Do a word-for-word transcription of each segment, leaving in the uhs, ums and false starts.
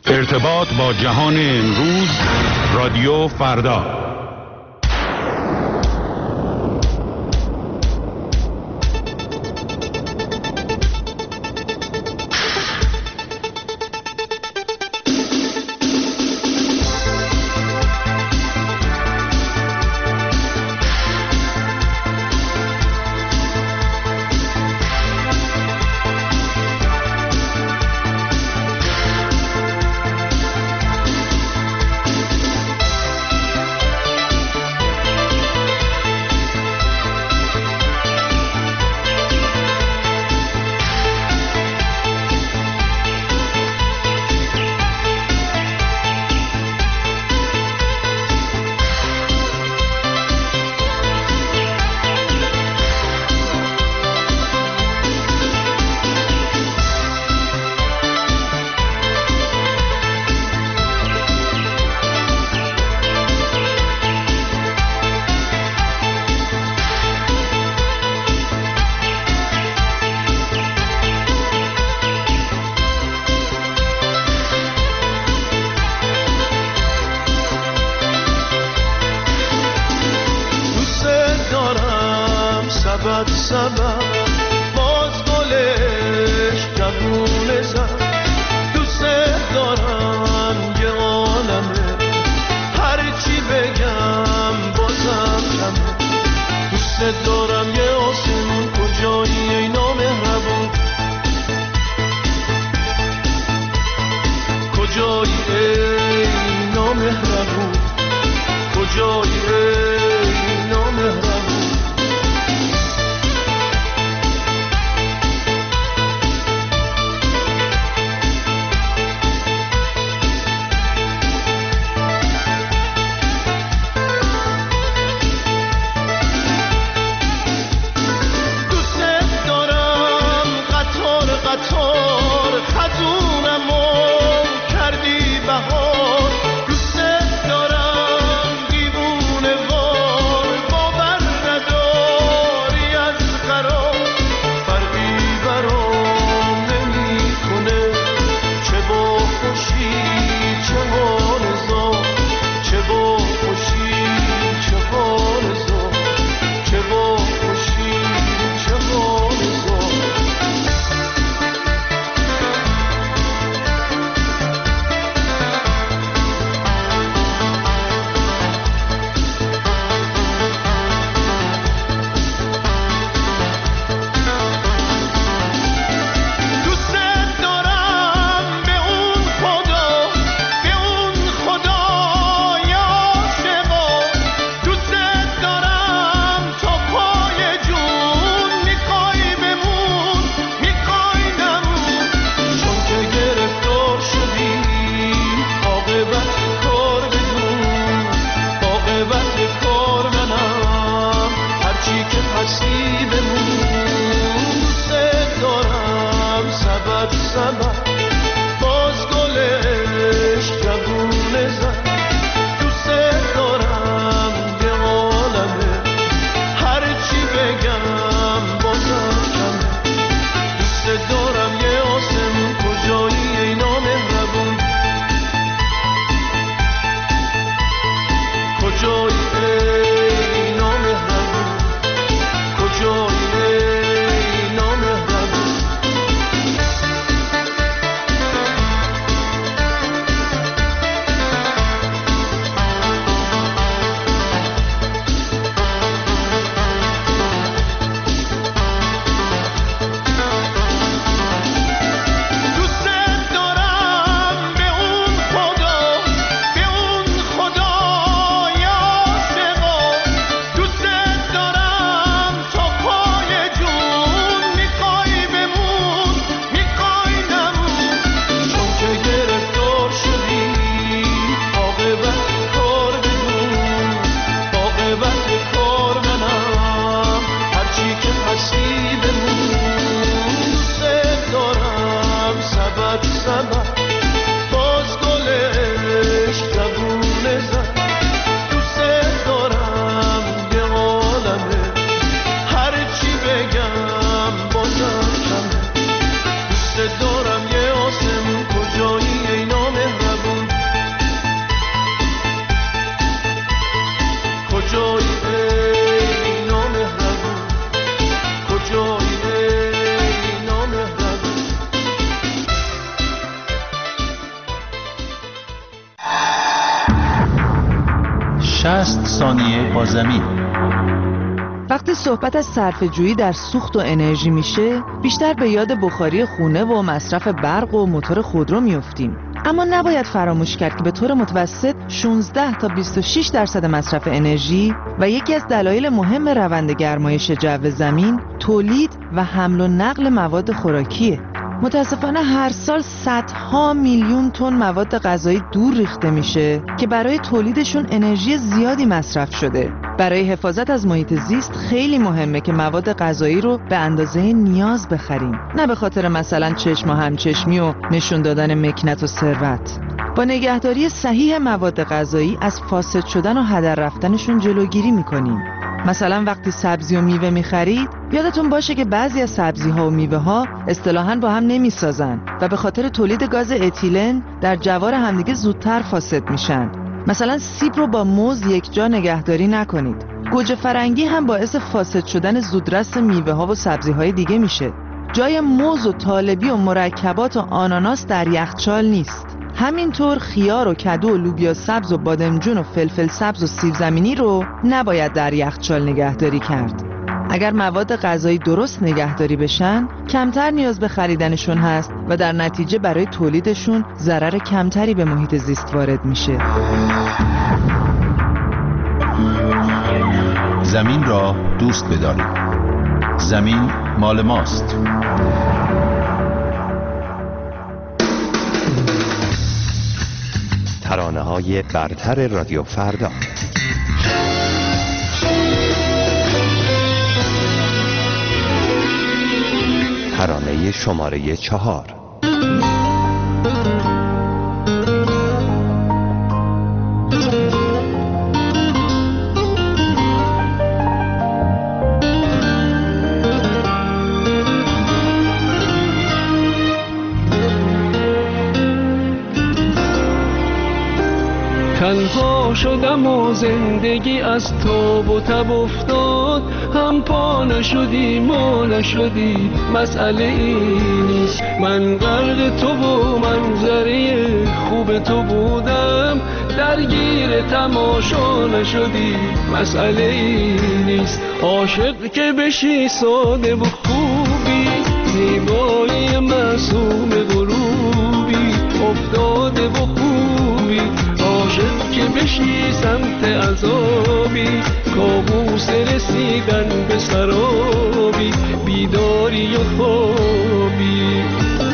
ارتباط با جهان امروز، رادیو فردا. کردی بهار، دوست دارم دیوونه شصت ثانیه با زمین. وقتی صحبت از صرفه‌جویی در سوخت و انرژی میشه، بیشتر به یاد بخاری خونه و مصرف برق و موتور خودرو میافتیم. اما نباید فراموش کرد که به طور متوسط شانزده تا بیست و شش درصد مصرف انرژی و یکی از دلایل مهم روند گرمایش جو زمین تولید و حمل و نقل مواد خوراکیه. متاسفانه هر سال صدها میلیون تن مواد غذایی دور ریخته میشه که برای تولیدشون انرژی زیادی مصرف شده. برای حفاظت از محیط زیست خیلی مهمه که مواد غذایی رو به اندازه نیاز بخریم، نه به خاطر مثلا چشم و همچشمی و نشون دادن مکنت و ثروت. با نگهداری صحیح مواد غذایی از فاسد شدن و هدر رفتنشون جلوگیری میکنیم. مثلا وقتی سبزی و میوه میخرید یادتون باشه که بعضی از سبزی ها و میوه ها اصطلاحاً با هم نمیسازن و به خاطر تولید گاز اتیلن در جوار همدیگه زودتر فاسد میشن. مثلا سیب رو با موز یک جا نگهداری نکنید. گوجه فرنگی هم باعث فاسد شدن زودرس میوه ها و سبزی های دیگه میشه. جای موز و طالبی و مرکبات و آناناس در یخچال نیست. همینطور خیار و کدو و لوبیا سبز و بادمجون و فلفل سبز و سیب زمینی رو نباید در یخچال نگهداری کرد. اگر مواد غذایی درست نگهداری بشن، کمتر نیاز به خریدنشون هست و در نتیجه برای تولیدشون ضرر کمتری به محیط زیست وارد میشه. زمین را دوست بدارید. زمین مال ماست. ترانه‌های برتر رادیو فردا. ترانه شماره چهار. تنها شدم و زندگی از تاب و تب افتاد، هم پا نشدی ما نشدی، مسئله این نیست. من غرق تو و منظره خوب تو بودم، درگیر تماشا نشدی، مسئله این نیست. عاشق که بشی ساده و خوبی، زیبایی معصوم غروبی، افتاده و خوبی. عاشق که بشی سمت عذابی، کابوس رسیدن به سرابی، بیداری و خوابی.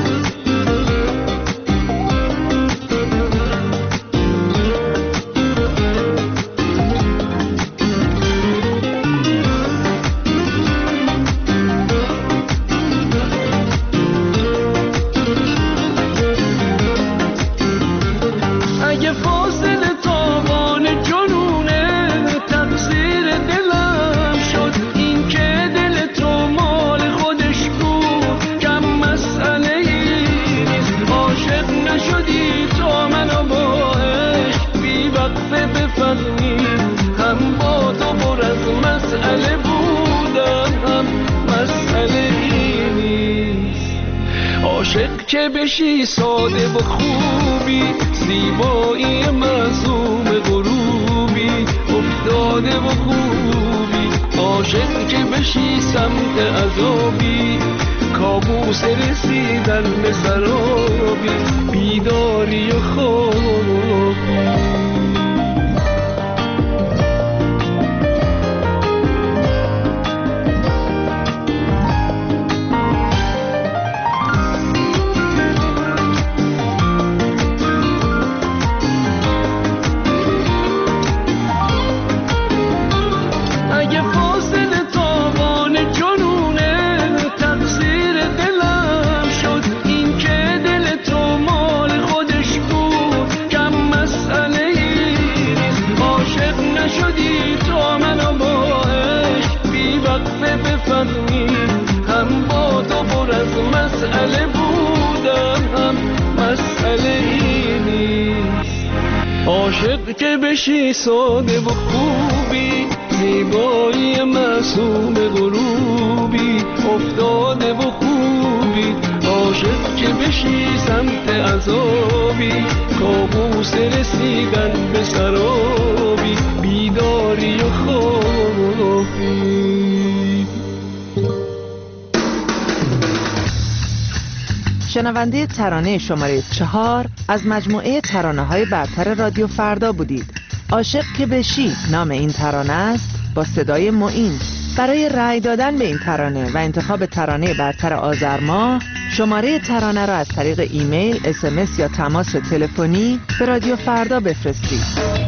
که بشی ساده و خوبی، زیبایی معصوم غروبی، افتاده و خوبی. عاشق که بشی سمت عذابی، کابوس رسیدن به سرابی، بیداری و خوابی. عاشق که بشی ساده و خوبی، زیبایی معصوم غروبی، افتاده و خوبی. عاشق که بشی سمت عذابی، کابوس رسیدن به سرابی، شنونده ترانه شماره چهار از مجموعه ترانه‌های برتر رادیو فردا بودید. عاشق که بشی نام این ترانه است با صدای معین. برای رأی دادن به این ترانه و انتخاب ترانه برتر آذر ماه شماره ترانه را از طریق ایمیل، اس ام اس یا تماس تلفنی به رادیو فردا بفرستید.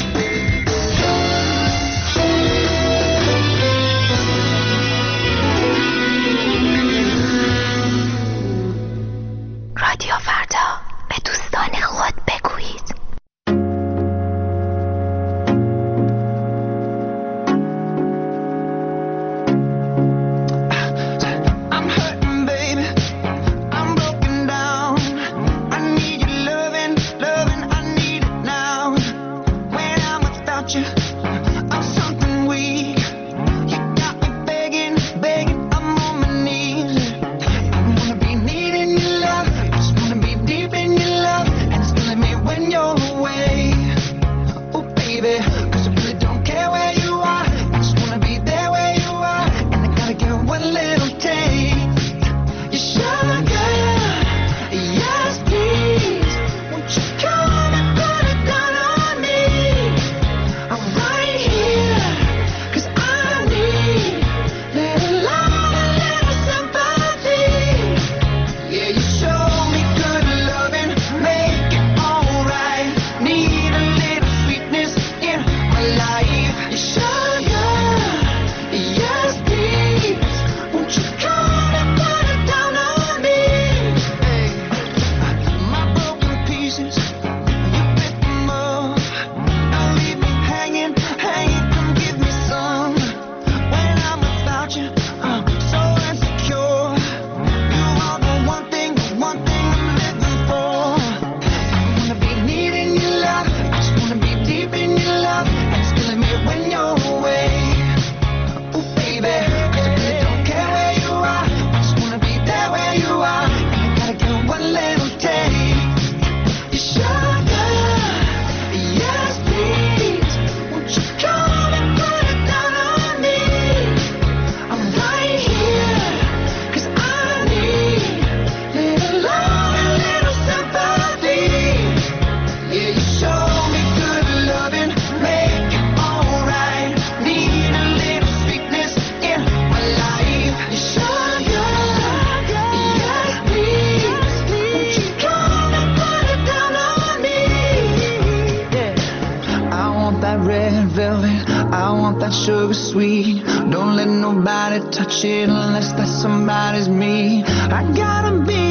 رادیو فردا، به دوستان خود بگویید. Sugar sweet, don't let nobody touch it unless that somebody's me. I gotta be